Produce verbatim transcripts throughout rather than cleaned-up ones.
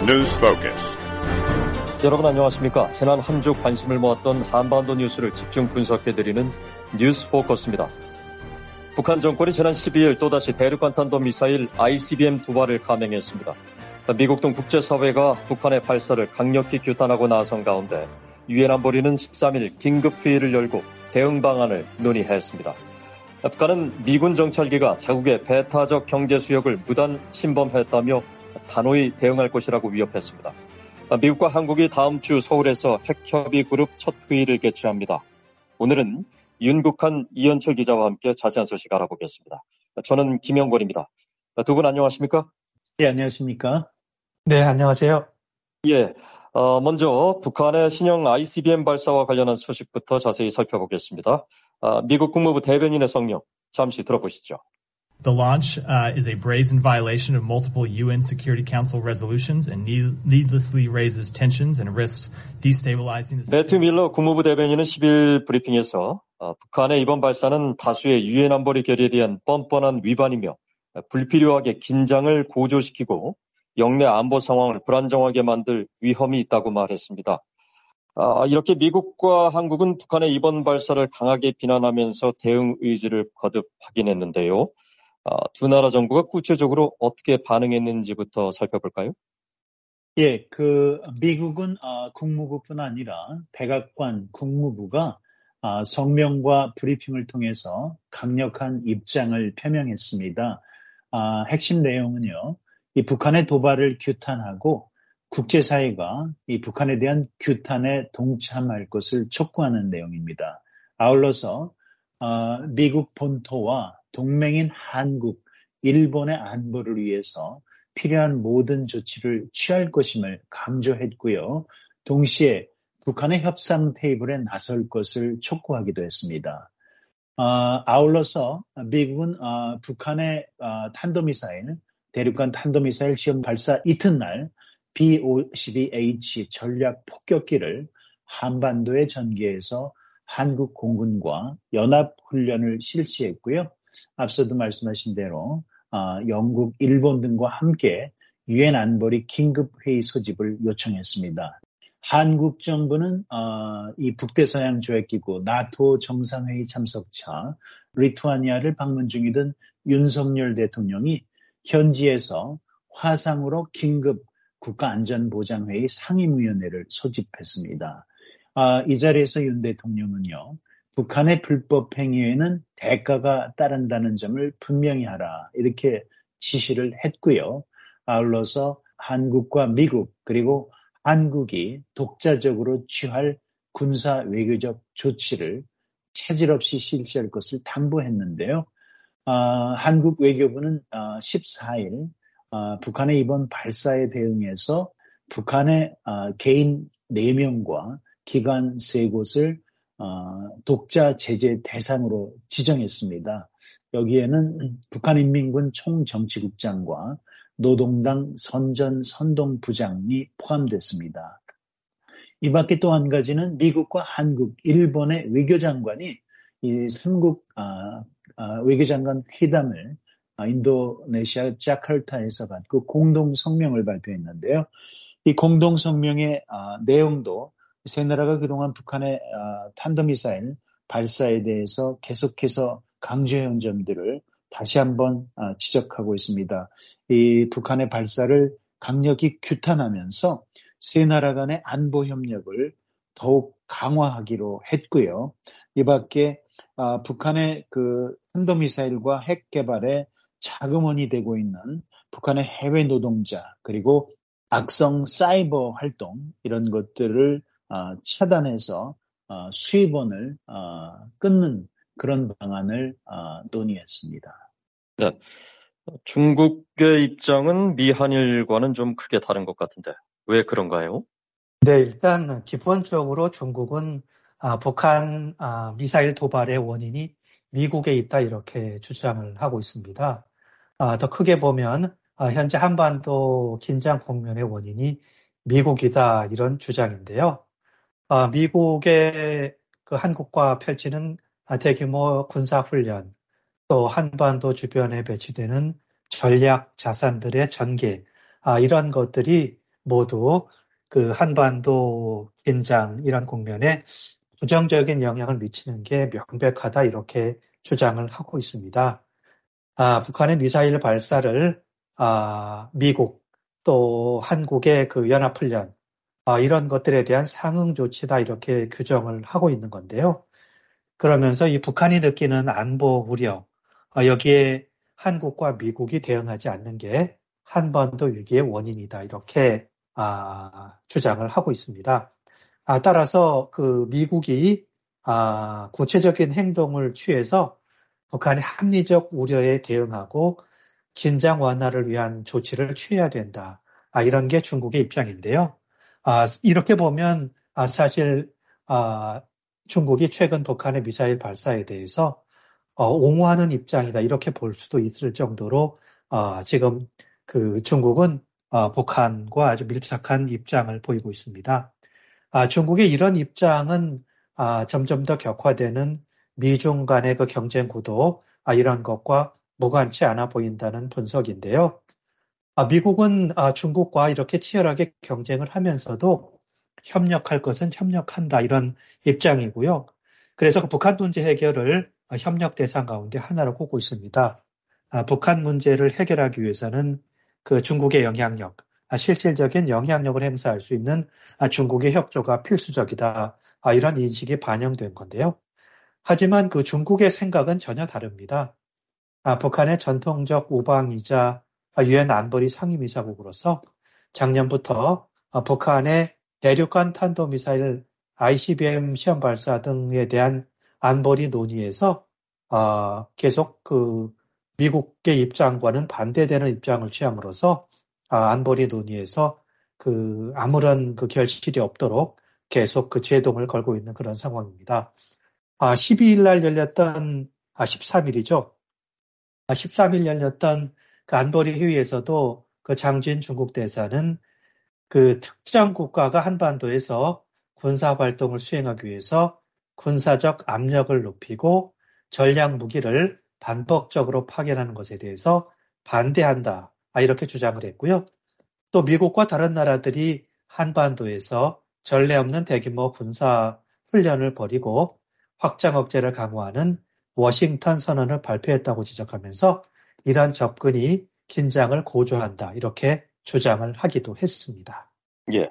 News Focus. 여러분 안녕하십니까? 지난 한 주 관심을 모았던 한반도 뉴스를 집중 분석해드리는 뉴스 포커스입니다. 북한 정권이 지난 십이일 또다시 대륙간 탄도미사일 아이씨비엠 두 발을 감행했습니다. 미국 등 국제사회가 북한의 발사를 강력히 규탄하고 나선 가운데 유엔 안보리는 십삼일 긴급회의를 열고 대응 방안을 논의했습니다. 북한은 미군 정찰기가 자국의 배타적 경제 수역을 무단 침범했다며 단호히 대응할 것이라고 위협했습니다. 미국과 한국이 다음 주 서울에서 핵협의 그룹 첫 회의를 개최합니다. 오늘은 윤국한 이현철 기자와 함께 자세한 소식 알아보겠습니다. 저는 김영권입니다. 두 분 안녕하십니까? 네, 안녕하십니까? 네, 안녕하세요. 예, 어, 먼저 북한의 신형 아이씨비엠 발사와 관련한 소식부터 자세히 살펴보겠습니다. 어, 미국 국무부 대변인의 성명 잠시 들어보시죠. The launch uh, is a brazen violation of multiple 유엔 Security Council resolutions and needlessly raises tensions and risks destabilizing the. 매튜 밀러 국무부 대변인은 십일 브리핑에서 어, 북한의 이번 발사는 다수의 유엔 안보리 결의에 대한 뻔뻔한 위반이며 불필요하게 긴장을 고조시키고 영내 안보 상황을 불안정하게 만들 위험이 있다고 말했습니다. 아, 이렇게 미국과 한국은 북한의 이번 발사를 강하게 비난하면서 대응 의지를 거듭 확인했는데요. 아, 두 나라 정부가 구체적으로 어떻게 반응했는지부터 살펴볼까요? 예, 그 미국은 어, 국무부뿐 아니라 백악관 국무부가 어, 성명과 브리핑을 통해서 강력한 입장을 표명했습니다. 어, 핵심 내용은요, 이 북한의 도발을 규탄하고 국제사회가 이 북한에 대한 규탄에 동참할 것을 촉구하는 내용입니다. 아울러서 어, 미국 본토와 동맹인 한국, 일본의 안보를 위해서 필요한 모든 조치를 취할 것임을 강조했고요. 동시에 북한의 협상 테이블에 나설 것을 촉구하기도 했습니다. 어, 아울러서 미국은 어, 북한의 어, 탄도미사일, 대륙간 탄도미사일 시험 발사 이튿날 비 오십이 에이치 전략 폭격기를 한반도에 전개해서 한국 공군과 연합훈련을 실시했고요. 앞서도 말씀하신 대로 어, 영국, 일본 등과 함께 유엔 안보리 긴급회의 소집을 요청했습니다. 한국 정부는 어, 이 북대서양 조약기구 나토 정상회의 참석차 리투아니아를 방문 중이던 윤석열 대통령이 현지에서 화상으로 긴급 국가안전보장회의 상임위원회를 소집했습니다. 아, 이 자리에서 윤 대통령은요, 북한의 불법 행위에는 대가가 따른다는 점을 분명히 하라 이렇게 지시를 했고요. 아울러서 한국과 미국 그리고 한국이 독자적으로 취할 군사 외교적 조치를 차질 없이 실시할 것을 당부했는데요. 아, 한국 외교부는 아, 십사일 아, 북한의 이번 발사에 대응해서 북한의 아, 개인 네 명과 기관 세 곳을 어, 독자 제재 대상으로 지정했습니다. 여기에는 북한인민군 총정치국장과 노동당 선전 선동부장이 포함됐습니다. 이 밖에 또 한 가지는 미국과 한국, 일본의 외교장관이 이 삼국 아, 아, 외교장관 회담을 아, 인도네시아 자카르타에서 갖고 공동 성명을 발표했는데요. 이 공동 성명의 아, 내용도 세 나라가 그동안 북한의 탄도미사일 발사에 대해서 계속해서 강조해온 점들을 다시 한번 지적하고 있습니다. 이 북한의 발사를 강력히 규탄하면서 세 나라 간의 안보 협력을 더욱 강화하기로 했고요. 이 밖에 북한의 그 탄도미사일과 핵 개발에 자금원이 되고 있는 북한의 해외 노동자 그리고 악성 사이버 활동 이런 것들을 어, 차단해서 어, 수입원을 어, 끊는 그런 방안을 어, 논의했습니다. 네, 중국의 입장은 미한일과는 좀 크게 다른 것 같은데 왜 그런가요? 네, 일단 기본적으로 중국은 아, 북한 아, 미사일 도발의 원인이 미국에 있다 이렇게 주장을 하고 있습니다. 아, 더 크게 보면 아, 현재 한반도 긴장 국면의 원인이 미국이다 이런 주장인데요. 아, 미국의 그 한국과 펼치는 대규모 군사훈련, 또 한반도 주변에 배치되는 전략 자산들의 전개, 아, 이런 것들이 모두 그 한반도 긴장 이런 국면에 부정적인 영향을 미치는 게 명백하다 이렇게 주장을 하고 있습니다. 아, 북한의 미사일 발사를 아, 미국 또 한국의 그 연합훈련 아, 이런 것들에 대한 상응 조치다 이렇게 규정을 하고 있는 건데요. 그러면서 이 북한이 느끼는 안보 우려 아, 여기에 한국과 미국이 대응하지 않는 게 한반도 위기의 원인이다 이렇게 아, 주장을 하고 있습니다. 아, 따라서 그 미국이 아, 구체적인 행동을 취해서 북한의 합리적 우려에 대응하고 긴장 완화를 위한 조치를 취해야 된다. 아, 이런 게 중국의 입장인데요. 아, 이렇게 보면 아, 사실 아, 중국이 최근 북한의 미사일 발사에 대해서 어, 옹호하는 입장이다 이렇게 볼 수도 있을 정도로 어, 지금 그 중국은 어, 북한과 아주 밀착한 입장을 보이고 있습니다. 아, 중국의 이런 입장은 아, 점점 더 격화되는 미중 간의 그 경쟁 구도 아, 이런 것과 무관치 않아 보인다는 분석인데요. 아, 미국은 아, 중국과 이렇게 치열하게 경쟁을 하면서도 협력할 것은 협력한다 이런 입장이고요. 그래서 그 북한 문제 해결을 아, 협력 대상 가운데 하나로 꼽고 있습니다. 아, 북한 문제를 해결하기 위해서는 그 중국의 영향력, 아, 실질적인 영향력을 행사할 수 있는 아, 중국의 협조가 필수적이다. 아, 이런 인식이 반영된 건데요. 하지만 그 중국의 생각은 전혀 다릅니다. 아, 북한의 전통적 우방이자 유엔 안보리 상임이사국으로서 작년부터 아, 북한의 대륙간 탄도미사일 아이씨비엠 시험 발사 등에 대한 안보리 논의에서 어, 계속 그 미국의 입장과는 반대되는 입장을 취함으로써 아, 안보리 논의에서 그 아무런 그 결실이 없도록 계속 그 제동을 걸고 있는 그런 상황입니다. 아, 십이 일 날 열렸던 아, 십삼 일이죠. 아, 십삼 일 열렸던 그 안보리 회의에서도 그 장진 중국 대사는 그 특정 국가가 한반도에서 군사 활동을 수행하기 위해서 군사적 압력을 높이고 전략 무기를 반복적으로 파견하는 것에 대해서 반대한다. 아, 이렇게 주장을 했고요. 또 미국과 다른 나라들이 한반도에서 전례 없는 대규모 군사 훈련을 벌이고 확장 억제를 강화하는 워싱턴 선언을 발표했다고 지적하면서 이러한 접근이 긴장을 고조한다. 이렇게 주장을 하기도 했습니다. 예.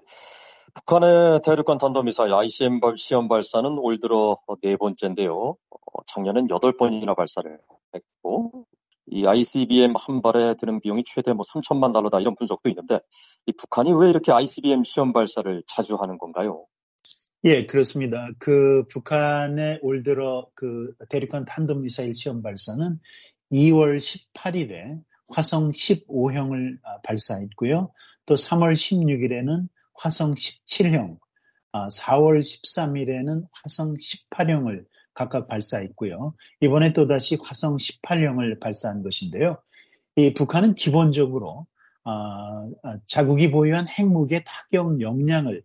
북한의 대륙간 탄도미사일 아이씨비엠 시험 발사는 올 들어 네 번째인데요. 작년엔 여덟 번이나 발사를 했고, 이 아이씨비엠 한 발에 드는 비용이 최대 뭐 삼천만 달러다 이런 분석도 있는데, 이 북한이 왜 이렇게 아이씨비엠 시험 발사를 자주 하는 건가요? 예, 그렇습니다. 그 북한의 올 들어 그 대륙간 탄도미사일 시험 발사는 이월 십팔일에 화성 십오형을 발사했고요. 또 삼월 십육일에는 화성 십칠형, 사월 십삼일에는 화성 십팔형을 각각 발사했고요. 이번에 또다시 화성 십팔형을 발사한 것인데요. 이 북한은 기본적으로 자국이 보유한 핵무기의 타격 역량을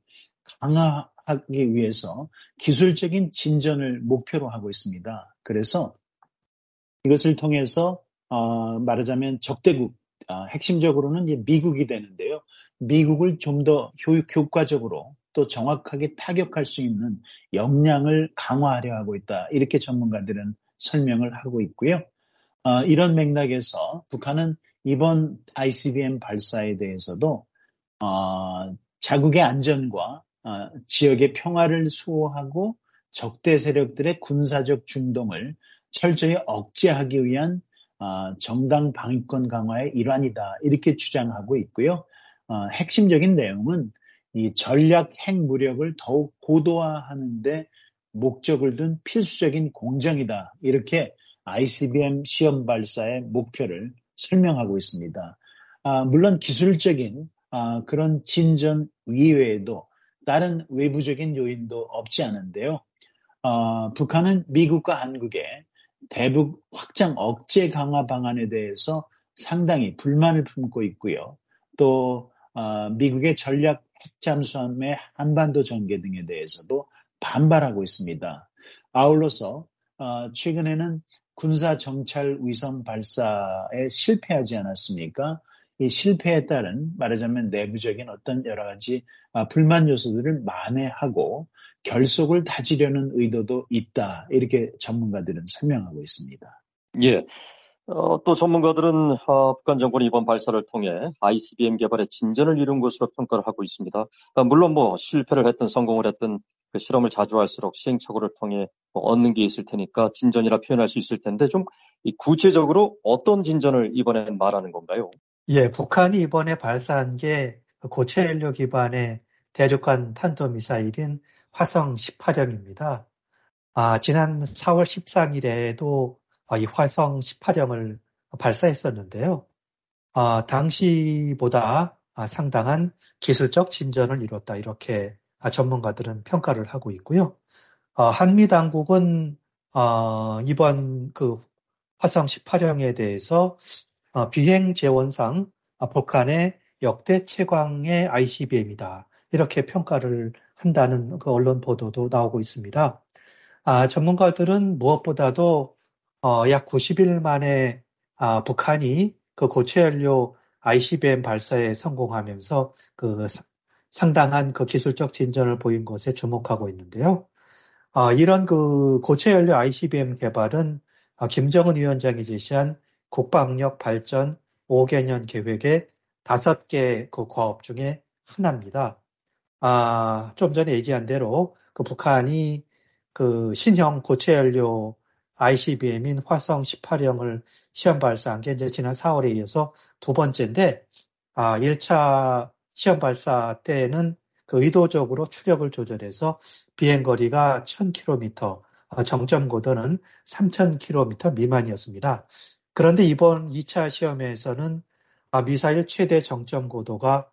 강화하기 위해서 기술적인 진전을 목표로 하고 있습니다. 그래서 이것을 통해서 어, 말하자면 적대국, 어, 핵심적으로는 이제 미국이 되는데요. 미국을 좀 더 효과적으로 또 정확하게 타격할 수 있는 역량을 강화하려 하고 있다. 이렇게 전문가들은 설명을 하고 있고요. 어, 이런 맥락에서 북한은 이번 아이씨비엠 발사에 대해서도 어, 자국의 안전과 어, 지역의 평화를 수호하고 적대 세력들의 군사적 중동을 철저히 억제하기 위한 어, 정당 방위권 강화의 일환이다. 이렇게 주장하고 있고요. 어, 핵심적인 내용은 이 전략 핵무력을 더욱 고도화하는 데 목적을 둔 필수적인 공정이다. 이렇게 아이씨비엠 시험 발사의 목표를 설명하고 있습니다. 아, 물론 기술적인 아, 그런 진전 이외에도 다른 외부적인 요인도 없지 않은데요. 어, 북한은 미국과 한국의 대북 확장 억제 강화 방안에 대해서 상당히 불만을 품고 있고요. 또 어, 미국의 전략 핵잠수함의 한반도 전개 등에 대해서도 반발하고 있습니다. 아울러서 어, 최근에는 군사 정찰 위성 발사에 실패하지 않았습니까? 이 실패에 따른 말하자면 내부적인 어떤 여러 가지 불만 요소들을 만회하고 결속을 다지려는 의도도 있다. 이렇게 전문가들은 설명하고 있습니다. 예. 어, 또 전문가들은 어, 북한 정권이 이번 발사를 통해 아이씨비엠 개발에 진전을 이룬 것으로 평가를 하고 있습니다. 아, 물론 뭐 실패를 했든 성공을 했든 그 실험을 자주 할수록 시행착오를 통해 뭐 얻는 게 있을 테니까 진전이라 표현할 수 있을 텐데 좀 이 구체적으로 어떤 진전을 이번엔 말하는 건가요? 예, 북한이 이번에 발사한 게 고체 연료 기반의 대륙간 탄도미사일인 화성 십팔 형입니다. 아, 지난 사월 십삼일에도 이 화성 십팔 형을 발사했었는데요. 아, 당시보다 상당한 기술적 진전을 이뤘다. 이렇게 전문가들은 평가를 하고 있고요. 어, 한미 당국은 어, 이번 그 화성 십팔 형에 대해서 어, 비행 재원상 북한의 역대 최강의 아이씨비엠이다. 이렇게 평가를 한다는 그 언론 보도도 나오고 있습니다. 아, 전문가들은 무엇보다도 어, 약 구십 일 만에 아, 북한이 그 고체 연료 아이씨비엠 발사에 성공하면서 그 사, 상당한 그 기술적 진전을 보인 것에 주목하고 있는데요. 아, 이런 그 고체 연료 아이씨비엠 개발은 아, 김정은 위원장이 제시한 국방력 발전 오 개년 계획의 다섯 개 그 과업 중에 하나입니다. 아, 좀 전에 얘기한 대로 그 북한이 그 신형 고체 연료 아이씨비엠인 화성 십팔 형을 시험 발사한 게 이제 지난 사월에 이어서 두 번째인데, 아, 일 차 시험 발사 때는 그 의도적으로 추력을 조절해서 비행거리가 천 킬로미터, 정점 고도는 삼천 킬로미터 미만이었습니다. 그런데 이번 이 차 시험에서는 미사일 최대 정점 고도가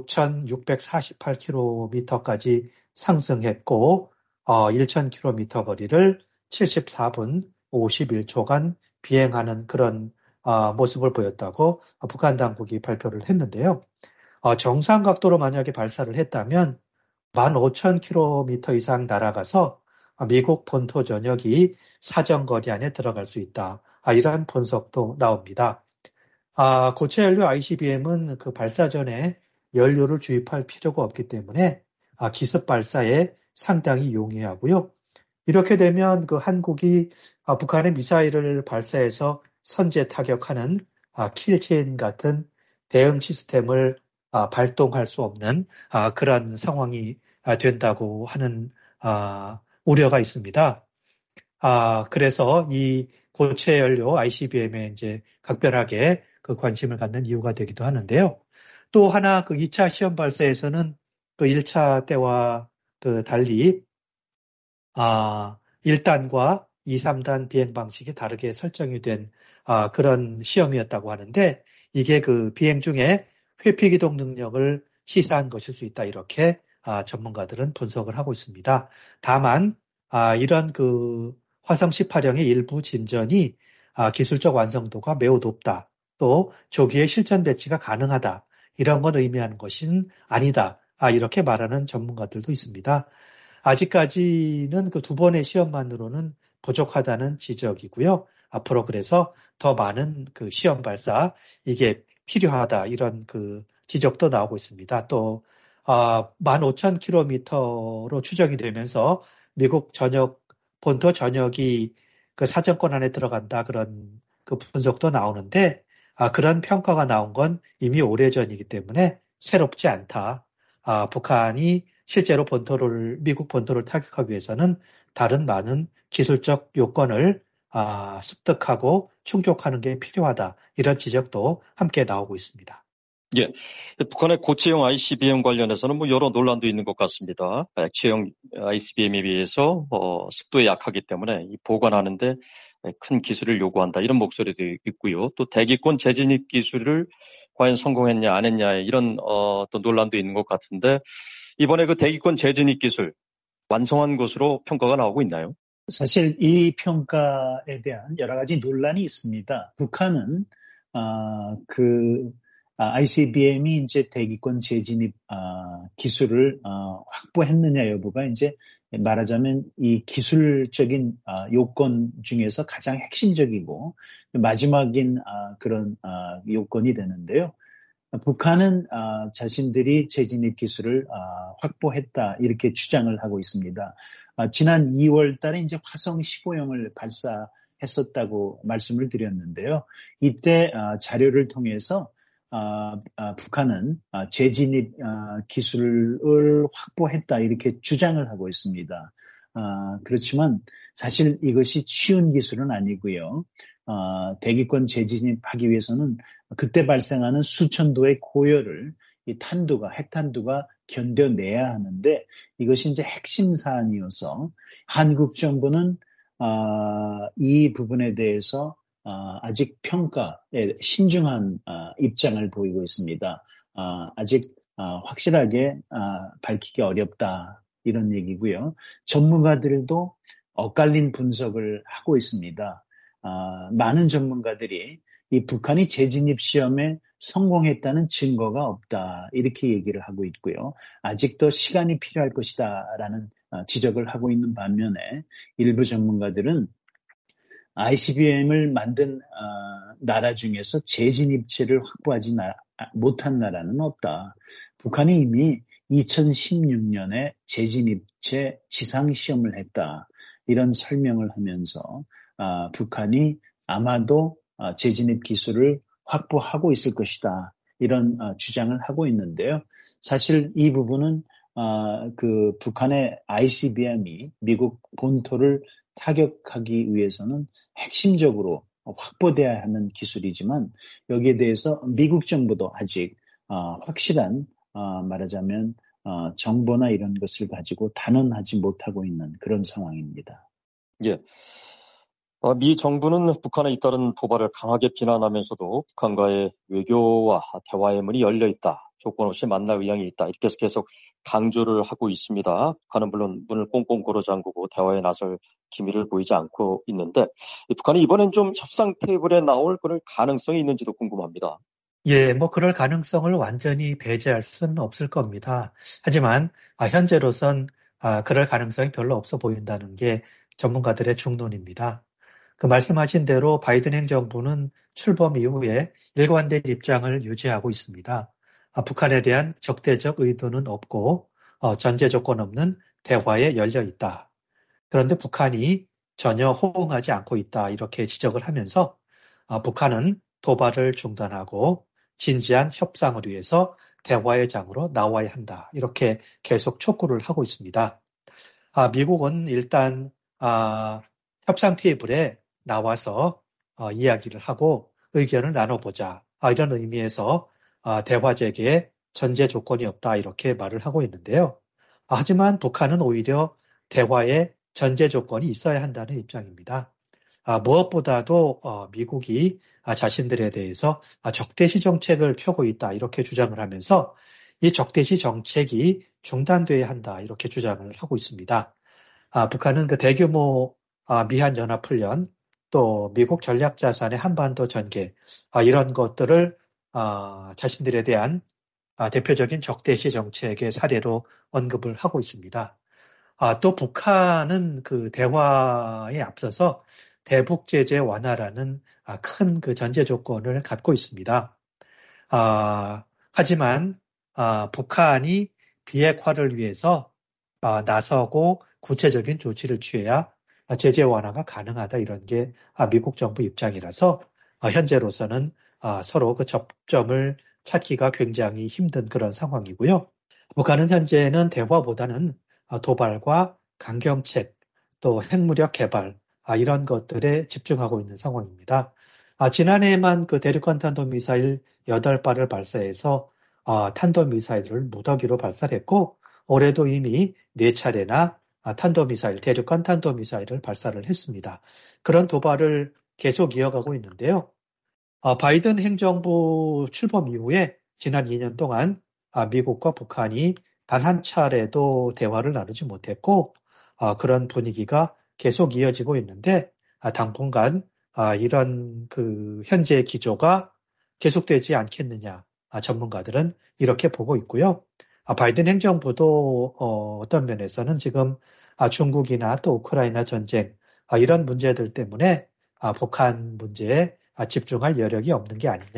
육천육백사십팔 킬로미터까지 상승했고, 어, 천 킬로미터 거리를 칠십사 분 오십일 초간 비행하는 그런 어, 모습을 보였다고 북한 당국이 발표를 했는데요. 어, 정상 각도로 만약에 발사를 했다면 만 오천 킬로미터 이상 날아가서 미국 본토 전역이 사정거리 안에 들어갈 수 있다. 아, 이러한 분석도 나옵니다. 아, 고체 연료 아이씨비엠은 그 발사 전에 연료를 주입할 필요가 없기 때문에 아, 기습 발사에 상당히 용이하고요. 이렇게 되면 그 한국이 아, 북한의 미사일을 발사해서 선제 타격하는 아, 킬체인 같은 대응 시스템을 아, 발동할 수 없는 아, 그런 상황이 아, 된다고 하는 아, 우려가 있습니다. 아, 그래서 이 고체 연료 아이씨비엠에 이제 각별하게 그 관심을 갖는 이유가 되기도 하는데요. 또 하나 그 이 차 시험 발사에서는 그 일 차 때와 그 달리 아, 일 단과 이, 삼 단 비행 방식이 다르게 설정이 된 아, 그런 시험이었다고 하는데 이게 그 비행 중에 회피 기동 능력을 시사한 것일 수 있다. 이렇게 아, 전문가들은 분석을 하고 있습니다. 다만 아, 이런 그 화성 십팔 형의 일부 진전이 아, 기술적 완성도가 매우 높다. 또 조기에 실전 배치가 가능하다. 이런 건 의미하는 것은 아니다. 아, 이렇게 말하는 전문가들도 있습니다. 아직까지는 그 두 번의 시험만으로는 부족하다는 지적이고요. 앞으로 그래서 더 많은 그 시험 발사 이게 필요하다 이런 그 지적도 나오고 있습니다. 또 아, 만 오천 킬로미터로 추정이 되면서 미국 전역 본토 전역이 그 사정권 안에 들어간다 그런 그 분석도 나오는데 아, 그런 평가가 나온 건 이미 오래전이기 때문에 새롭지 않다. 아, 북한이 실제로 본토를 미국 본토를 타격하기 위해서는 다른 많은 기술적 요건을 아, 습득하고 충족하는 게 필요하다. 이런 지적도 함께 나오고 있습니다. 예, 북한의 고체형 아이씨비엠 관련해서는 뭐 여러 논란도 있는 것 같습니다. 액체형 아이씨비엠에 비해서 어, 습도에 약하기 때문에 이 보관하는데 큰 기술을 요구한다. 이런 목소리도 있고요. 또 대기권 재진입 기술을 과연 성공했냐 안 했냐 이런 어, 또 논란도 있는 것 같은데 이번에 그 대기권 재진입 기술 완성한 것으로 평가가 나오고 있나요? 사실 이 평가에 대한 여러 가지 논란이 있습니다. 북한은 아, 그 아이씨비엠이 이제 대기권 재진입 아, 기술을 아, 확보했느냐 여부가 이제 말하자면 이 기술적인 아, 요건 중에서 가장 핵심적이고 마지막인 아, 그런 아, 요건이 되는데요. 북한은 어, 자신들이 재진입 기술을 어, 확보했다 이렇게 주장을 하고 있습니다. 어, 지난 이월 달에 이제 화성 십오형을 발사했었다고 말씀을 드렸는데요. 이때 어, 자료를 통해서 어, 어, 북한은 어, 재진입 어, 기술을 확보했다 이렇게 주장을 하고 있습니다. 어, 그렇지만 사실 이것이 쉬운 기술은 아니고요. 어, 대기권 재진입하기 위해서는 그때 발생하는 수천 도의 고열을 이 탄두가 핵탄두가 견뎌내야 하는데 이것이 이제 핵심 사안이어서 한국 정부는 어, 이 부분에 대해서 어, 아직 평가에 신중한 어, 입장을 보이고 있습니다. 어, 아직 어, 확실하게 어, 밝히기 어렵다 이런 얘기고요. 전문가들도 엇갈린 분석을 하고 있습니다. 어, 많은 전문가들이 이 북한이 재진입 시험에 성공했다는 증거가 없다 이렇게 얘기를 하고 있고요. 아직 더 시간이 필요할 것이다라는 어, 지적을 하고 있는 반면에 일부 전문가들은 아이씨비엠을 만든 어, 나라 중에서 재진입체를 확보하지 나, 못한 나라는 없다. 북한이 이미 이천십육년에 재진입체 지상시험을 했다. 이런 설명을 하면서 어, 북한이 아마도 어, 재진입 기술을 확보하고 있을 것이다. 이런 어, 주장을 하고 있는데요. 사실 이 부분은 어, 그 북한의 아이씨비엠이 미국 본토를 타격하기 위해서는 핵심적으로 확보돼야 하는 기술이지만 여기에 대해서 미국 정부도 아직 어, 확실한 어, 말하자면 어, 정보나 이런 것을 가지고 단언하지 못하고 있는 그런 상황입니다. 예. 어, 미 정부는 북한에 잇따른 도발을 강하게 비난하면서도 북한과의 외교와 대화의 문이 열려 있다. 조건 없이 만날 의향이 있다. 이렇게 해서 계속 강조를 하고 있습니다. 북한은 물론 문을 꽁꽁 걸어 잠그고 대화에 나설 기미를 보이지 않고 있는데 북한이 이번엔 좀 협상 테이블에 나올 그럴 가능성이 있는지도 궁금합니다. 예, 뭐 그럴 가능성을 완전히 배제할 수는 없을 겁니다. 하지만 아, 현재로선 아, 그럴 가능성이 별로 없어 보인다는 게 전문가들의 중론입니다. 그 말씀하신 대로 바이든 행정부는 출범 이후에 일관된 입장을 유지하고 있습니다. 아, 북한에 대한 적대적 의도는 없고 어, 전제 조건 없는 대화에 열려 있다. 그런데 북한이 전혀 호응하지 않고 있다 이렇게 지적을 하면서 아, 북한은 도발을 중단하고 진지한 협상을 위해서 대화의 장으로 나와야 한다 이렇게 계속 촉구를 하고 있습니다. 아, 미국은 일단 아, 협상 테이블에 나와서 어, 이야기를 하고 의견을 나눠보자 아, 이런 의미에서 아, 대화 재개에 전제 조건이 없다 이렇게 말을 하고 있는데요. 아, 하지만 북한은 오히려 대화에 전제 조건이 있어야 한다는 입장입니다. 아, 무엇보다도 어, 미국이 아, 자신들에 대해서 아, 적대시 정책을 펴고 있다 이렇게 주장을 하면서 이 적대시 정책이 중단돼야 한다 이렇게 주장을 하고 있습니다. 아, 북한은 그 대규모 아, 미한 연합훈련 또 미국 전략자산의 한반도 전개 아, 이런 것들을 아, 자신들에 대한 아, 대표적인 적대시 정책의 사례로 언급을 하고 있습니다. 아, 또 북한은 그 대화에 앞서서 대북 제재 완화라는 아, 큰 그 전제 조건을 갖고 있습니다. 아, 하지만 아, 북한이 비핵화를 위해서 아, 나서고 구체적인 조치를 취해야 제재 완화가 가능하다 이런 게 아, 미국 정부 입장이라서 아, 현재로서는 아, 서로 그 접점을 찾기가 굉장히 힘든 그런 상황이고요. 북한은 현재는 대화보다는 아, 도발과 강경책 또 핵무력 개발 아, 이런 것들에 집중하고 있는 상황입니다. 아, 지난해에만 그 대륙간 탄도미사일 여덟 발을 발사해서 아, 탄도미사일을 무더기로 발사했고 올해도 이미 네 차례나 아, 탄도미사일, 대륙간 탄도미사일을 발사를 했습니다. 그런 도발을 계속 이어가고 있는데요. 아, 바이든 행정부 출범 이후에 지난 이 년 동안 아, 미국과 북한이 단 한 차례도 대화를 나누지 못했고 아, 그런 분위기가 계속 이어지고 있는데 아, 당분간 아, 이런 그 현재 기조가 계속되지 않겠느냐 아, 전문가들은 이렇게 보고 있고요. 아, 바이든 행정부도 어, 어떤 면에서는 지금 아, 중국이나 또 우크라이나 전쟁 아, 이런 문제들 때문에 아, 북한 문제에 아, 집중할 여력이 없는 게 아니냐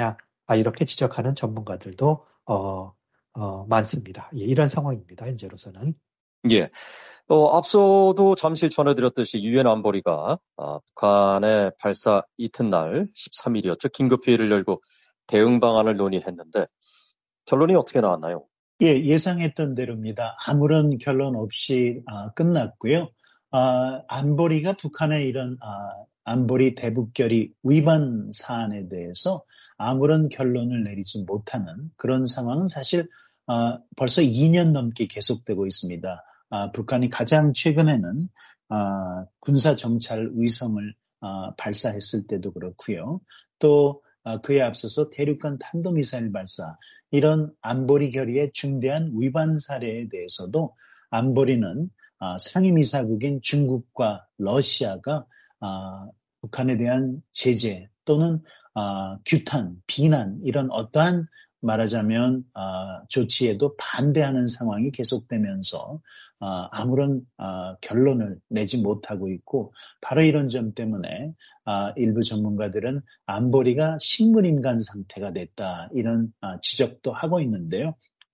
아, 이렇게 지적하는 전문가들도 어, 어, 많습니다. 예, 이런 상황입니다. 현재로서는. 예. 어, 앞서도 잠시 전해드렸듯이 유엔 안보리가 아, 북한의 발사 이튿날 십삼 일이었죠. 긴급회의를 열고 대응 방안을 논의했는데 결론이 어떻게 나왔나요? 예, 예상했던 대로입니다. 아무런 결론 없이 아, 끝났고요. 아, 안보리가 북한의 이런 아, 안보리 대북결의 위반 사안에 대해서 아무런 결론을 내리지 못하는 그런 상황은 사실 아, 벌써 이 년 넘게 계속되고 있습니다. 아, 북한이 가장 최근에는 아, 군사 정찰 위성을 아, 발사했을 때도 그렇고요. 또 아, 그에 앞서서 대륙간 탄도미사일 발사, 이런 안보리 결의의 중대한 위반 사례에 대해서도 안보리는 아, 상임이사국인 중국과 러시아가 아, 북한에 대한 제재 또는 아, 규탄, 비난 이런 어떠한 말하자면 아, 조치에도 반대하는 상황이 계속되면서 아, 아무런 아, 결론을 내지 못하고 있고, 바로 이런 점 때문에 아, 일부 전문가들은 안보리가 식물인간 상태가 됐다 이런 아, 지적도 하고 있는데요.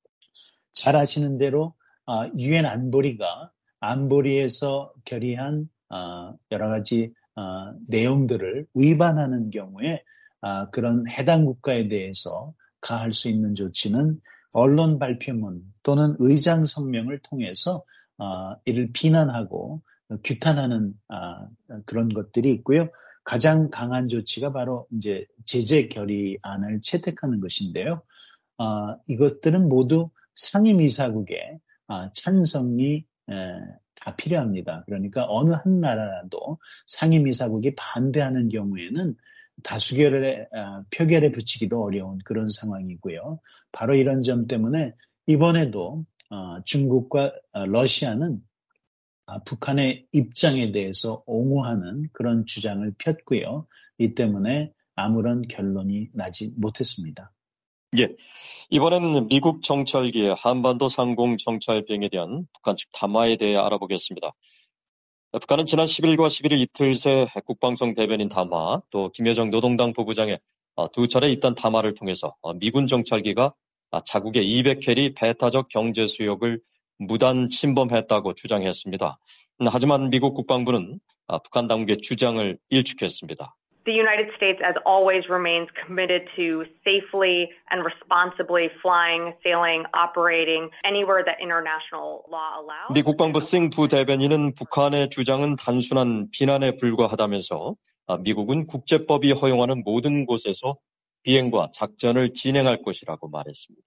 잘 아시는 대로 아, 유엔 안보리가 안보리에서 결의한 아, 여러 가지 아, 내용들을 위반하는 경우에 아, 그런 해당 국가에 대해서 가할 수 있는 조치는 언론 발표문 또는 의장 성명을 통해서 아, 이를 비난하고 규탄하는 아, 그런 것들이 있고요. 가장 강한 조치가 바로 이제 제재 결의안을 채택하는 것인데요. 아, 이것들은 모두 상임이사국의 아, 찬성이 에, 다 필요합니다. 그러니까 어느 한 나라라도 상임이사국이 반대하는 경우에는 다수결에 아, 표결에 붙이기도 어려운 그런 상황이고요. 바로 이런 점 때문에 이번에도 어, 중국과 어, 러시아는 아, 북한의 입장에 대해서 옹호하는 그런 주장을 폈고요. 이 때문에 아무런 결론이 나지 못했습니다. 예. 이번엔 미국 정찰기의 한반도 상공 정찰 비행에 대한 북한 측 담화에 대해 알아보겠습니다. 북한은 지난 십 일과 십일 일 이틀 새 국방성 대변인 담화, 또 김여정 노동당 부부장의 두 차례 잇단 담화를 통해서 미군 정찰기가 자국의 이백 해리 배타적 경제 수역을 무단 침범했다고 주장했습니다. 하지만 미국 국방부는 북한 당국의 주장을 일축했습니다. The United States, as always, remains committed to safely and responsibly flying, sailing, operating anywhere that international law allows. 미 국방부 싱 부대변인은 북한의 주장은 단순한 비난에 불과하다면서 미국은 국제법이 허용하는 모든 곳에서 비행과 작전을 진행할 것이라고 말했습니다.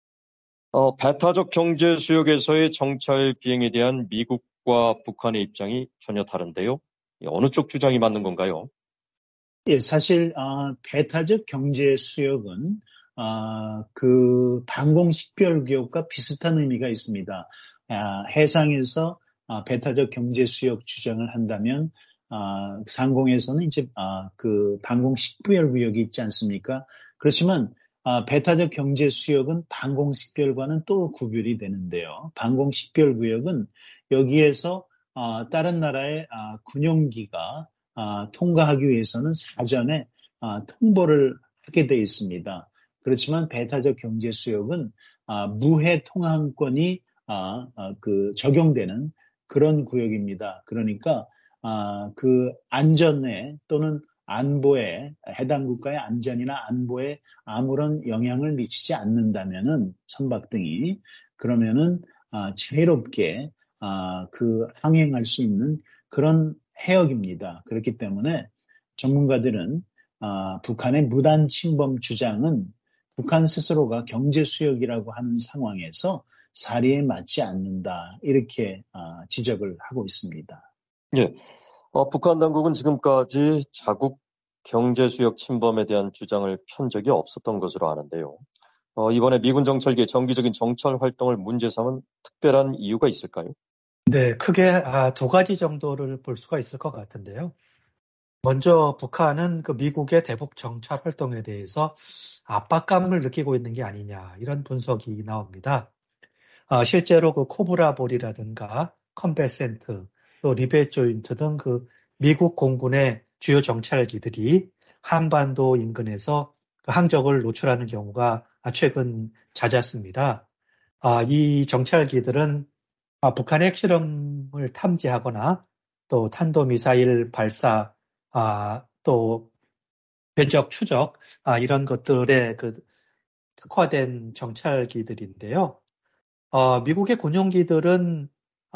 어, 배타적 경제 수역에서의 정찰 비행에 대한 미국과 북한의 입장이 전혀 다른데요. 어느 쪽 주장이 맞는 건가요? 예, 사실 아, 배타적 경제 수역은 아, 그 방공 식별구역과 비슷한 의미가 있습니다. 아, 해상에서 아, 배타적 경제 수역 주장을 한다면 아, 상공에서는 이제 아, 그 방공 식별구역이 있지 않습니까? 그렇지만 아, 배타적 경제 수역은 방공 식별과는 또 구별이 되는데요. 방공 식별구역은 여기에서 아, 다른 나라의 아, 군용기가 아, 통과하기 위해서는 사전에 아, 통보를 하게 돼 있습니다. 그렇지만 배타적 경제 수역은 아, 무해 통항권이 아, 아, 그 적용되는 그런 구역입니다. 그러니까 아, 그 안전에 또는 안보에 해당 국가의 안전이나 안보에 아무런 영향을 미치지 않는다면은 선박 등이 그러면은 아, 자유롭게 아, 그 항행할 수 있는 그런 해역입니다. 그렇기 때문에 전문가들은 아, 북한의 무단 침범 주장은 북한 스스로가 경제 수역이라고 하는 상황에서 사리에 맞지 않는다 이렇게 아, 지적을 하고 있습니다. 예, 어, 북한 당국은 지금까지 자국 경제 수역 침범에 대한 주장을 편 적이 없었던 것으로 아는데요. 어, 이번에 미군 정찰기의 정기적인 정찰 활동을 문제 삼은 특별한 이유가 있을까요? 네, 크게 두 가지 정도를 볼 수가 있을 것 같은데요. 먼저 북한은 그 미국의 대북 정찰 활동에 대해서 압박감을 느끼고 있는 게 아니냐 이런 분석이 나옵니다. 실제로 그 코브라볼이라든가 컴뱃센트, 또 리벳 조인트 등 그 미국 공군의 주요 정찰기들이 한반도 인근에서 그 항적을 노출하는 경우가 최근 잦았습니다. 아, 이 정찰기들은 아, 북한의 핵실험을 탐지하거나 또 탄도미사일 발사, 아, 또 궤적 추적, 아, 이런 것들에 그 특화된 정찰기들인데요. 어, 미국의 군용기들은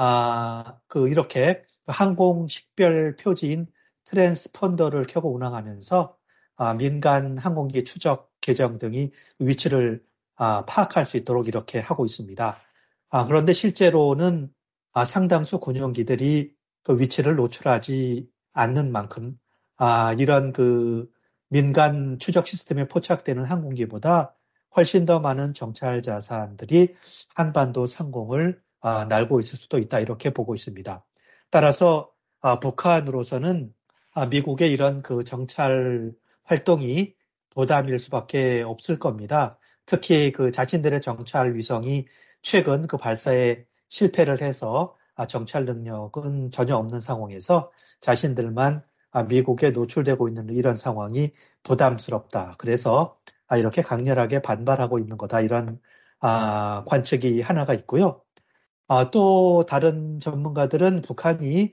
아, 그 이렇게 항공 식별 표지인 트랜스펀더를 켜고 운항하면서 아, 민간 항공기 추적 계정 등이 위치를 아, 파악할 수 있도록 이렇게 하고 있습니다. 아, 그런데 실제로는 아, 상당수 군용기들이 그 위치를 노출하지 않는 만큼 아, 이런 그 민간 추적 시스템에 포착되는 항공기보다 훨씬 더 많은 정찰 자산들이 한반도 상공을 아, 날고 있을 수도 있다 이렇게 보고 있습니다. 따라서 아, 북한으로서는 아, 미국의 이런 그 정찰 활동이 부담일 수밖에 없을 겁니다. 특히 그 자신들의 정찰 위성이 최근 그 발사에 실패를 해서 아, 정찰 능력은 전혀 없는 상황에서 자신들만 아, 미국에 노출되고 있는 이런 상황이 부담스럽다. 그래서 아, 이렇게 강렬하게 반발하고 있는 거다. 이런 아, 관측이 하나가 있고요. 아, 또 다른 전문가들은 북한이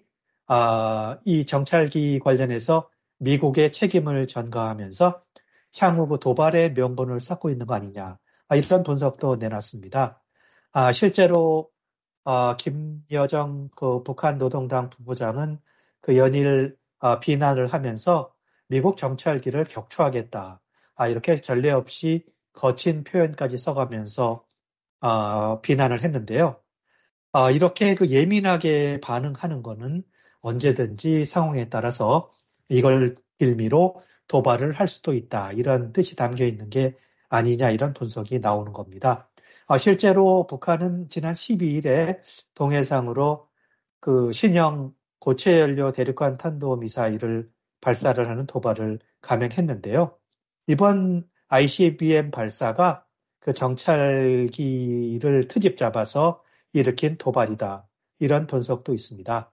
아, 이 정찰기 관련해서 미국의 책임을 전가하면서 향후 그 도발의 명분을 쌓고 있는 거 아니냐. 아, 이런 분석도 내놨습니다. 아, 실제로 아, 김여정 그 북한 노동당 부부장은 그 연일 아, 비난을 하면서 미국 정찰기를 격추하겠다. 아, 이렇게 전례 없이 거친 표현까지 써가면서 아, 비난을 했는데요. 아, 이렇게 그 예민하게 반응하는 거는 언제든지 상황에 따라서 이걸 빌미로 도발을 할 수도 있다. 이런 뜻이 담겨 있는 게 아니냐 이런 분석이 나오는 겁니다. 아, 실제로 북한은 지난 십이 일에 동해상으로 그 신형 고체 연료 대륙간 탄도 미사일을 발사를 하는 도발을 감행했는데요. 이번 아이씨비엠 발사가 그 정찰기를 트집 잡아서 일으킨 도발이다. 이런 분석도 있습니다.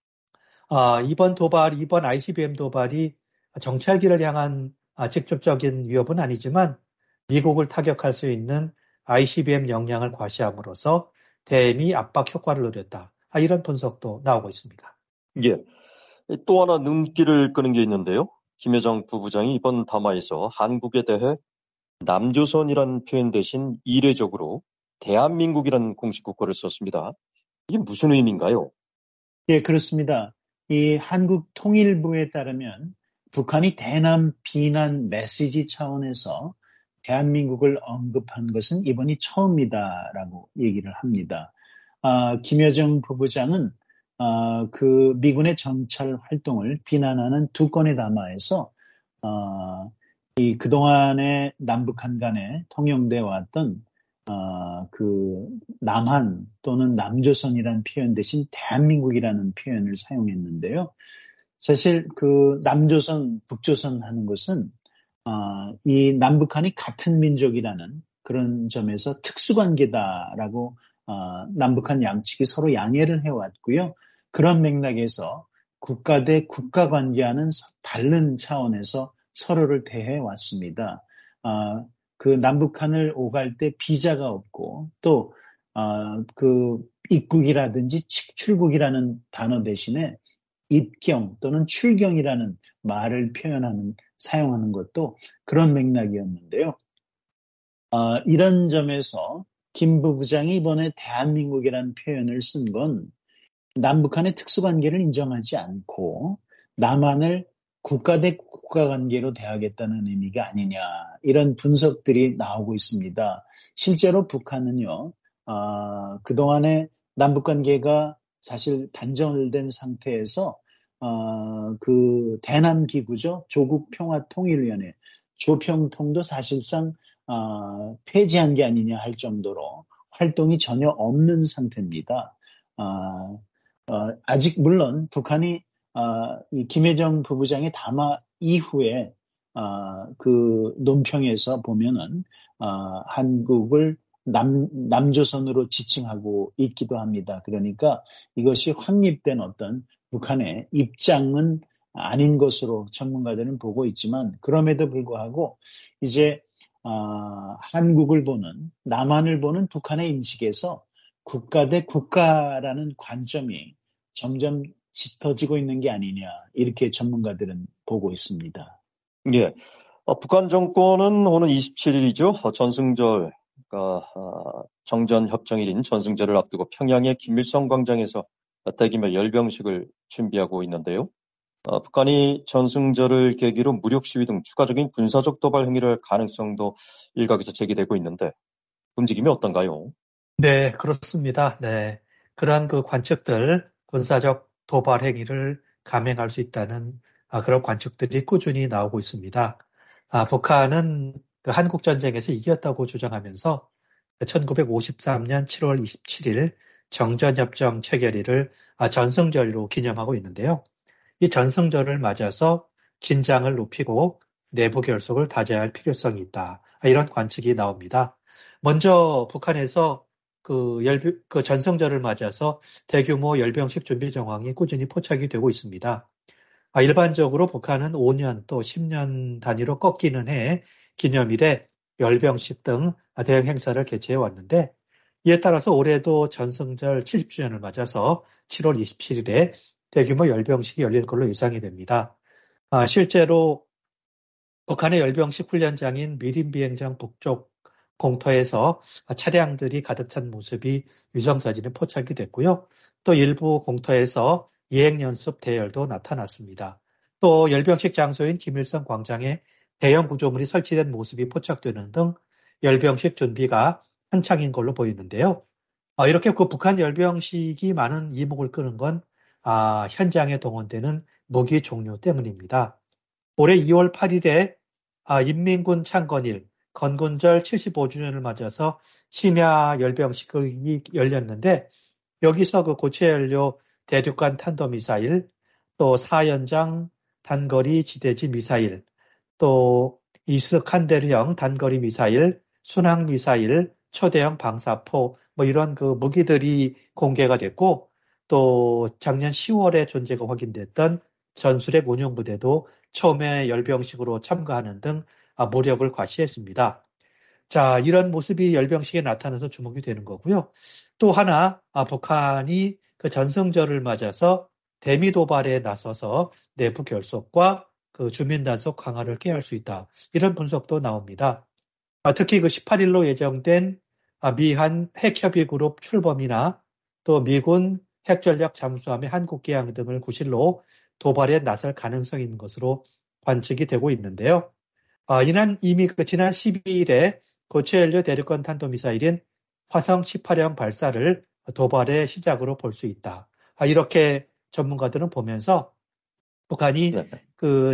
아, 이번 도발, 이번 아이씨비엠 도발이 정찰기를 향한 직접적인 위협은 아니지만 미국을 타격할 수 있는 아이씨비엠 역량을 과시함으로써 대미 압박 효과를 누렸다. 아, 이런 분석도 나오고 있습니다. 예. 또 하나 눈길을 끄는 게 있는데요. 김여정 부부장이 이번 담화에서 한국에 대해 남조선이란 표현 대신 이례적으로 대한민국이라는 공식 국어를 썼습니다. 이게 무슨 의미인가요? 예, 그렇습니다. 이 한국통일부에 따르면 북한이 대남 비난 메시지 차원에서 대한민국을 언급한 것은 이번이 처음이다라고 얘기를 합니다. 아, 김여정 부부장은 아, 그 미군의 정찰 활동을 비난하는 두 건의 담화에서 아, 이 그동안의 남북한 간에 통용돼 왔던 아, 그 남한 또는 남조선이라는 표현 대신 대한민국이라는 표현을 사용했는데요. 사실 그 남조선, 북조선 하는 것은 아, 이 남북한이 같은 민족이라는 그런 점에서 특수관계다라고 아, 남북한 양측이 서로 양해를 해왔고요. 그런 맥락에서 국가 대 국가 관계와는 다른 차원에서 서로를 대해왔습니다. 아, 그 남북한을 오갈 때 비자가 없고 또 아, 그 입국이라든지 출국이라는 단어 대신에 입경 또는 출경이라는 말을 표현하는 사용하는 것도 그런 맥락이었는데요. 아, 이런 점에서 김 부부장이 이번에 대한민국이라는 표현을 쓴 건 남북한의 특수관계를 인정하지 않고 남한을 국가 대 국가 관계로 대하겠다는 의미가 아니냐 이런 분석들이 나오고 있습니다. 실제로 북한은요. 아, 그동안의 남북관계가 사실 단절된 상태에서 어, 그 대남 기구죠. 조국 평화 통일위원회 조평통도 사실상 어, 폐지한 게 아니냐 할 정도로 활동이 전혀 없는 상태입니다. 어, 어, 아직 물론 북한이 어, 이 김여정 부부장의 담화 이후에 어, 그 논평에서 보면은 어, 한국을 남, 남조선으로 지칭하고 있기도 합니다. 그러니까 이것이 확립된 어떤 북한의 입장은 아닌 것으로 전문가들은 보고 있지만 그럼에도 불구하고 이제 어, 한국을 보는 남한을 보는 북한의 인식에서 국가 대 국가라는 관점이 점점 짙어지고 있는 게 아니냐 이렇게 전문가들은 보고 있습니다. 예, 어, 북한 정권은 오는 이십칠일이죠. 어, 전승절, 그러니까 어, 정전협정일인 전승절을 앞두고 평양의 김일성 광장에서 대규모 열병식을 준비하고 있는데요. 어, 북한이 전승절을 계기로 무력 시위 등 추가적인 군사적 도발 행위를 할 가능성도 일각에서 제기되고 있는데 움직임이 어떤가요? 네, 그렇습니다. 네. 그러한 그 관측들, 군사적 도발 행위를 감행할 수 있다는 아, 그런 관측들이 꾸준히 나오고 있습니다. 아, 북한은 그 한국전쟁에서 이겼다고 주장하면서 천구백오십삼년 칠월 이십칠일 정전협정 체결일을 아, 전승절로 기념하고 있는데요. 이 전승절을 맞아서 긴장을 높이고 내부 결속을 다져야 할 필요성이 있다. 이런 관측이 나옵니다. 먼저 북한에서 그, 열, 그 전승절을 맞아서 대규모 열병식 준비 정황이 꾸준히 포착이 되고 있습니다. 아, 일반적으로 북한은 오 년 또 십 년 단위로 꺾이는 해 기념일에 열병식 등 대형 행사를 개최해 왔는데 이에 따라서 올해도 전승절 칠십 주년을 맞아서 칠월 이십칠일에 대규모 열병식이 열릴 걸로 예상이 됩니다. 아, 실제로 북한의 열병식 훈련장인 미림비행장 북쪽 공터에서 차량들이 가득 찬 모습이 위성사진에 포착이 됐고요. 또 일부 공터에서 예행연습 대열도 나타났습니다. 또 열병식 장소인 김일성 광장에 대형 구조물이 설치된 모습이 포착되는 등 열병식 준비가 한창인 걸로 보이는데요. 이렇게 그 북한 열병식이 많은 이목을 끄는 건 아, 현장에 동원되는 무기 종류 때문입니다. 올해 이월 팔일에 아, 인민군 창건일, 건군절 칠십오 주년을 맞아서 심야 열병식이 열렸는데 여기서 그 고체연료 대륙간 탄도미사일, 또 사연장 단거리 지대지 미사일, 또 이스칸데르형 단거리 미사일, 순항 미사일, 초대형 방사포 뭐 이런 그 무기들이 공개가 됐고 또 작년 시월에 존재가 확인됐던 전술핵 운용부대도 처음에 열병식으로 참가하는 등 모력을 과시했습니다. 자, 이런 모습이 열병식에 나타나서 주목이 되는 거고요. 또 하나 북한이 그 전승절을 맞아서 대미 도발에 나서서 내부 결속과 그 주민 단속 강화를 꾀할 수 있다. 이런 분석도 나옵니다. 특히 그 십팔일로 예정된 미한 핵협의 그룹 출범이나 또 미군 핵전력 잠수함의 한국 개항 등을 구실로 도발에 나설 가능성이 있는 것으로 관측이 되고 있는데요. 아, 이는 이미 그 지난 십이일에 고체연료 대륙간 탄도미사일인 화성 십팔형 발사를 도발의 시작으로 볼 수 있다. 아, 이렇게 전문가들은 보면서 북한이 네. 그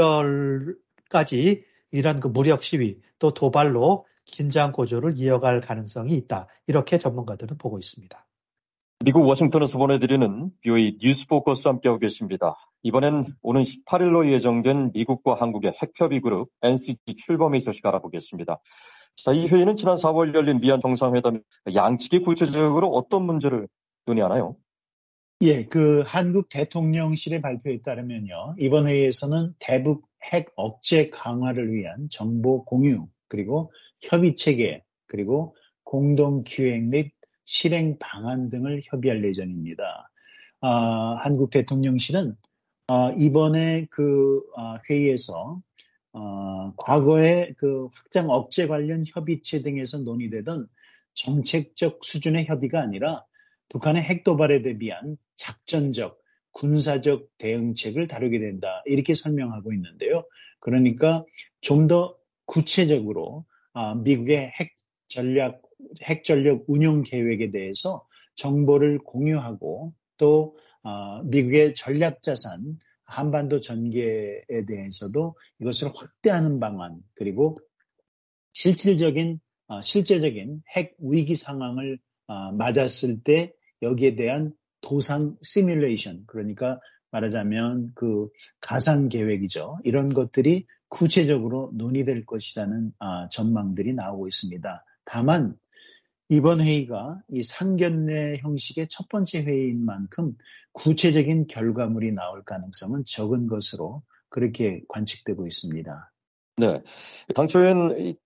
전승절까지 이런 그 무력 시위 또 도발로 긴장 고조를 이어갈 가능성이 있다. 이렇게 전문가들은 보고 있습니다. 미국 워싱턴에서 보내드리는 비오에이 뉴스포커스 함께하고 계십니다. 이번엔 오는 십팔일로 예정된 미국과 한국의 핵협의 그룹 엔시티 출범의 소식 알아보겠습니다. 자, 이 회의는 지난 사월 열린 미한 정상회담 양측이 구체적으로 어떤 문제를 논의하나요? 예, 그 한국 대통령실의 발표에 따르면요. 이번 회의에서는 대북 핵 억제 강화를 위한 정보 공유, 그리고 협의 체계, 그리고 공동 기획 및 실행 방안 등을 협의할 예정입니다. 아, 한국 대통령실은 아, 이번에 그 아, 회의에서 아, 과거에 그 확장 억제 관련 협의체 등에서 논의되던 정책적 수준의 협의가 아니라 북한의 핵 도발에 대비한 작전적, 군사적 대응책을 다루게 된다. 이렇게 설명하고 있는데요. 그러니까 좀 더 구체적으로 아, 미국의 핵 전략, 핵 전력 운용 계획에 대해서 정보를 공유하고 또 어, 미국의 전략 자산 한반도 전개에 대해서도 이것을 확대하는 방안 그리고 실질적인 어, 실제적인 핵 위기 상황을 어, 맞았을 때 여기에 대한 도상 시뮬레이션 그러니까 말하자면 그 가상 계획이죠. 이런 것들이 구체적으로 논의될 것이라는 어, 전망들이 나오고 있습니다. 다만 이번 회의가 이 상견례 형식의 첫 번째 회의인 만큼 구체적인 결과물이 나올 가능성은 적은 것으로 그렇게 관측되고 있습니다. 네. 당초엔 이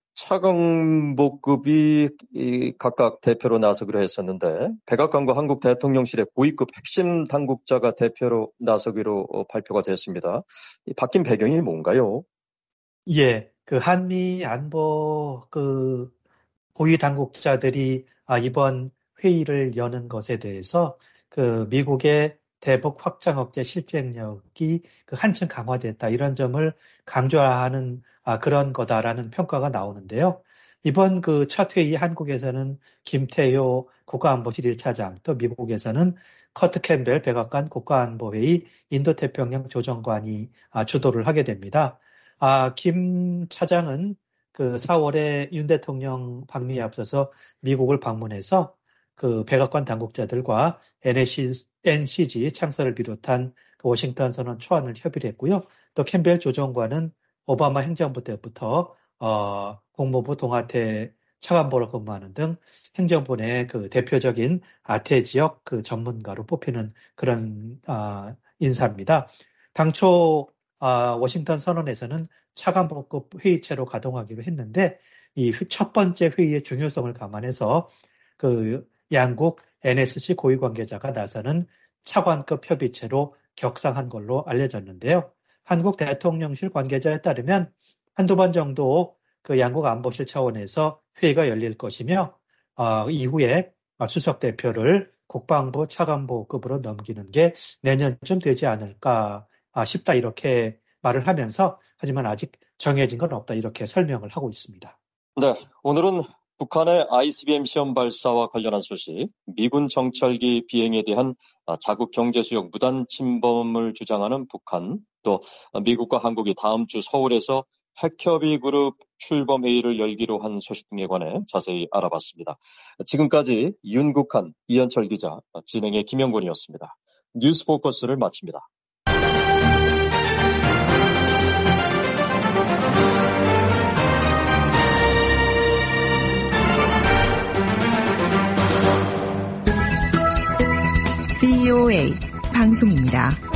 차관보급이 이 각각 대표로 나서기로 했었는데 백악관과 한국 대통령실의 고위급 핵심 당국자가 대표로 나서기로 발표가 됐습니다. 이 바뀐 배경이 뭔가요? 예, 그 한미 안보 그 고위 당국자들이 아, 이번 회의를 여는 것에 대해서 그 미국의 대북 확장 억제 실쟁력이 그 한층 강화됐다 이런 점을 강조하는 아, 그런 거다라는 평가가 나오는데요. 이번 그 첫 회의 한국에서는 김태효 국가안보실 일 차장, 또 미국에서는 커트 캠벨 백악관 국가안보회의 인도태평양 조정관이 아, 주도를 하게 됩니다. 아, 김 차장은 그 사월에 윤 대통령 방미에 앞서서 미국을 방문해서 그 백악관 당국자들과 엔시지 창설을 비롯한 그 워싱턴 선언 초안을 협의를 했고요. 또 캠벨 조정관은 오바마 행정부 때부터 어, 국무부 동아태 차관보로 근무하는 등 행정부 내 그 대표적인 아태 지역 그 전문가로 뽑히는 그런 아, 인사입니다. 당초 아, 워싱턴 선언에서는 차관보급 회의체로 가동하기로 했는데 이 첫 번째 회의의 중요성을 감안해서 그 양국 엔에스씨 고위 관계자가 나서는 차관급 협의체로 격상한 걸로 알려졌는데요. 한국 대통령실 관계자에 따르면 한두 번 정도 그 양국 안보실 차원에서 회의가 열릴 것이며 어, 이후에 수석 대표를 국방부 차관보급으로 넘기는 게 내년쯤 되지 않을까 싶다 이렇게 말을 하면서 하지만 아직 정해진 건 없다 이렇게 설명을 하고 있습니다. 네, 오늘은 북한의 아이씨비엠 시험 발사와 관련한 소식, 미군 정찰기 비행에 대한 자국 경제수역 무단 침범을 주장하는 북한, 또 미국과 한국이 다음 주 서울에서 핵협의 그룹 출범 회의를 열기로 한 소식 등에 관해 자세히 알아봤습니다. 지금까지 윤국한, 이현철 기자, 진행의 김영곤이었습니다. 뉴스 포커스를 마칩니다. 브이오에이 방송입니다.